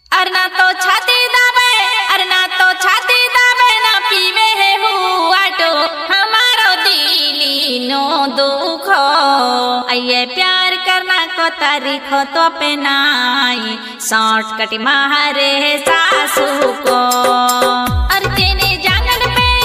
अरना तो छाती दाबे, अरना तो छाती दाबे ना पीवे है हुआटो हमारो दिली नो दुखो। ये प्यार करना को तारीखो तो पे नाई शॉर्टकट मारे सासू को। और तेने जांगन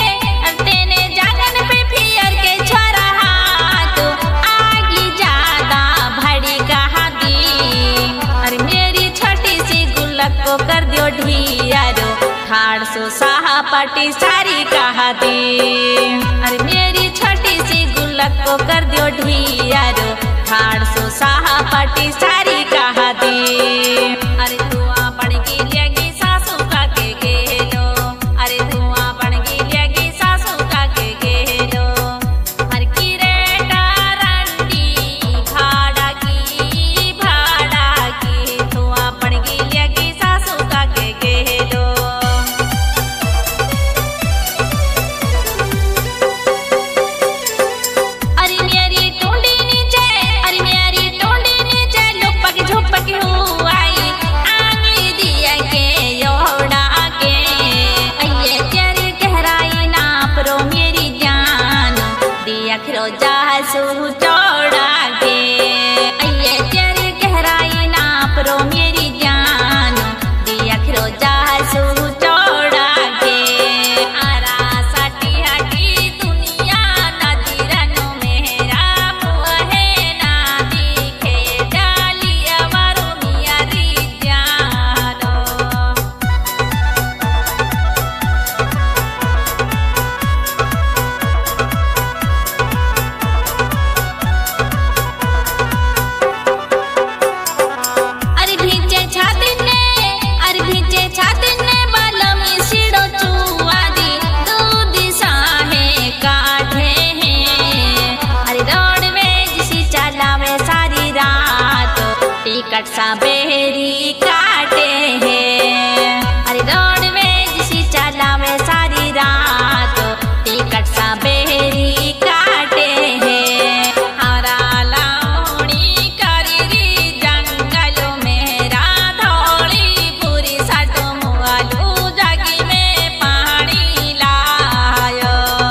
पे फिर के छोरा हाथ आगी ज्यादा भड़ी कहा दी। और मेरी छोटी सी गुल्लक को कर दियो ढियारो ठाड़ सो साहा पाटी सारी कहा दी। अरे मेरी छोटी सी गुल्लक को कर दियो ढियारो ठाड़ सो साहा पाटी सारी कहा दी। अरे धुआं पड़ गिलेगी सासू का के गेलो, अरे धुआं पड़ गिलेगी सासू का के गेलो। हर की रेटा रंडी भाड़ा की धुआं पड़ गिलेगी सासू का के गेलो। अरे मेरी टोंडी नीचे लुपक झुपक हुआई आंगली दिया के योड़ा के। ये तेरी गहराई नाप रो मेरी जान दिया खरो जासू चौड़ा के। ये तेरी गहराई नाप रो मेरी जान दिया खरो जासू चौड़ा के। आरा साटी हटी दुनिया नदी रनो मेरा मुहे ना दिखे डालिया मारो मिया री जानो। अरे भीजे छाती ने बालमी सिड़ो चुआदी दूध साहे काढ़े हैं। अरे रोडवेज सी चलावे सारी रात टिकट सा बेरी काटे हैं। अरे रोडवेज सी चलावे सारी रात टिकट सा बेरी काटे हैं। हरा लाउनी करी जंगलों मेरा धोली पूरी साटो मुआलू जागी में पानी लायो।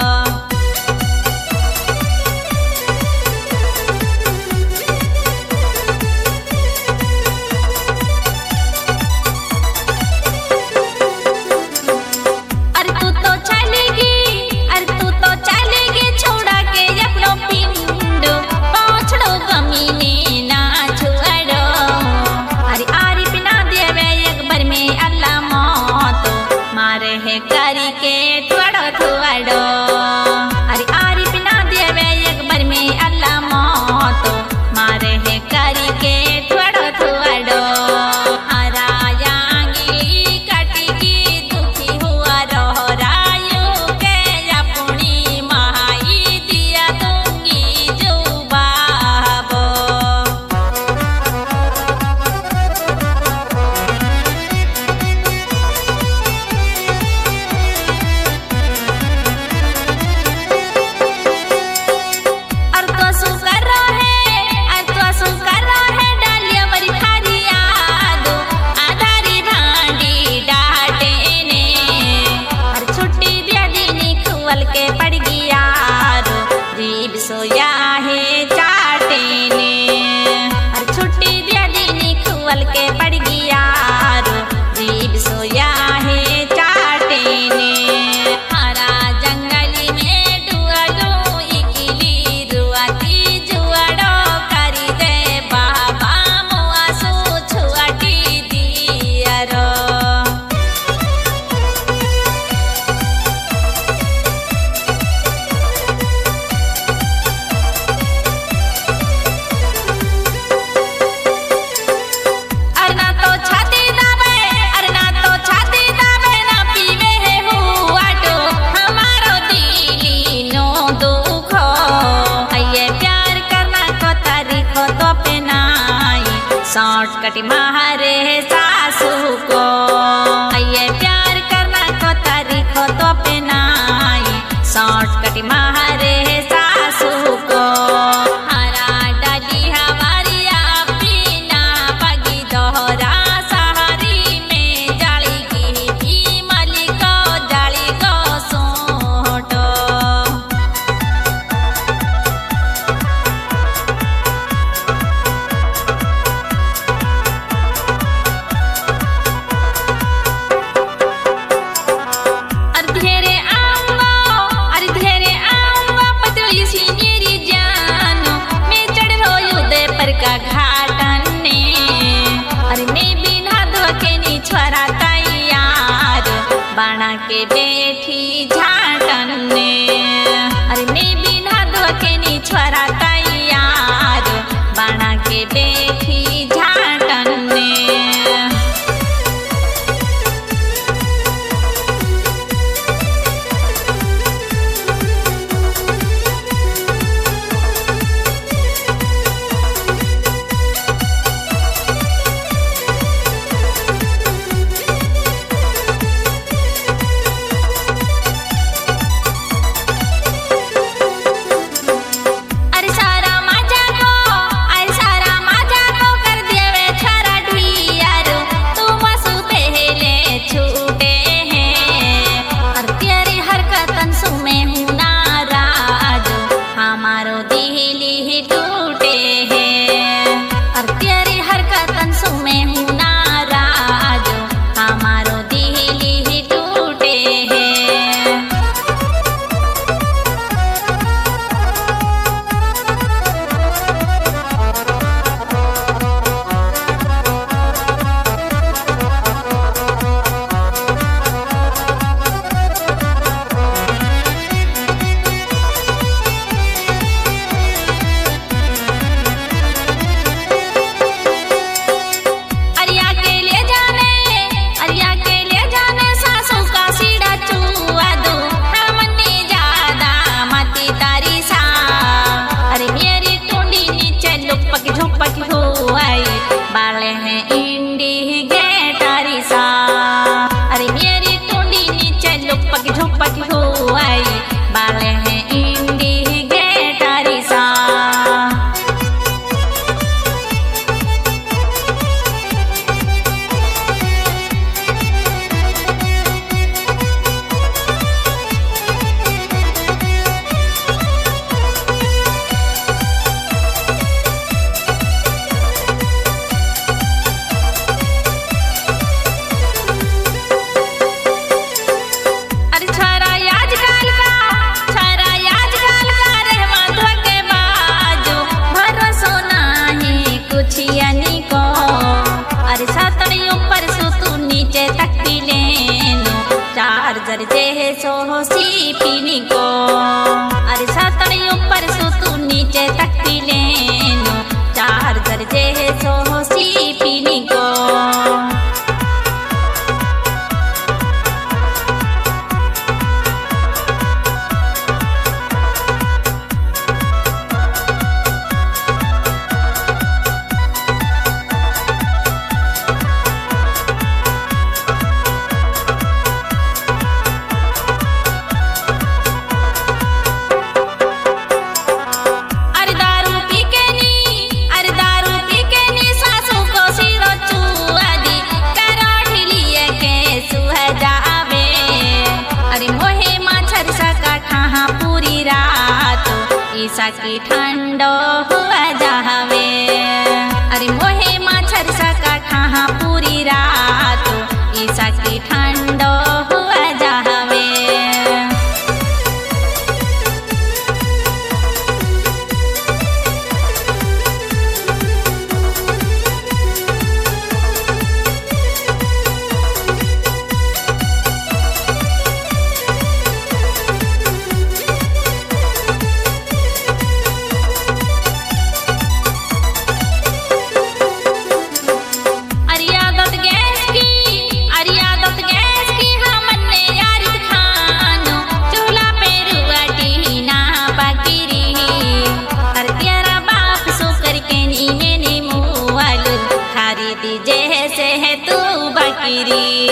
अरे तू तो चलेगी छोड़ा के अपनो पिंड पहुंचड़ो गमीने ना छुड़ो। अरे आरी पिना देवे एक बार में अल्लाह मौत मारे है करी के थोड़ो थोड़ो। अरे आरी पिना देवे एक बार में अल्लाह मौत मारे है करी के थोड़ो थोड़ो। हरायांगी कटगी दुखी हुआ रहो रायू के अपनी महाई दिया दूंगी जो बाबो। और तो सु कर रहा है डालिया मरी थारी यादो आधारी भांडी डाटे ने। और छुट्टी दिया दीनी खुवल के पड़ गया रो रीब सोया है चाटे ने। और छुट्टी दिया दीनी खुवल के पड़ गया रो रीब सोया है चाटे ने। हरा जंगली में डुअलो इकिली रुआती जुआड़ो करी दे बाबा मुआसू छुआटी दिया रो। अरना तो छाती दाबे ना पीवे है हुआटो हमारो दिली नो दुखो। ये प्यार करना को तारीखो तो पे नाई शॉर्टकट मारे सासू को। ये प्यार करना को तारीखो तो पे नाई शॉर्टकट मारे सासू को। हरा डाली हमारी अपनी ना बगी दोहरा सहारी में बाणा के बैठी झाटन ने अरे मैं बिना दो के नी छोरा तैयार बाणा के बैठी झाटन ने बाले हैं इंडिकेटर सा अरे मेरी टोली नीचे लुपक झुपक हो आई बाले हैं इंडिकेटर सा चार्जर जे सो सीपी को अरे सातड़ी ऊपर सो तू नीचे तकती लेनो चार्जर जे सो सीपी को ईसा की ठंडो हुआ जावे अरे मोहे मच्छर सा काठा पूरी रात ईसा की ठंडो हुआ जावे जैसे है तू बकरी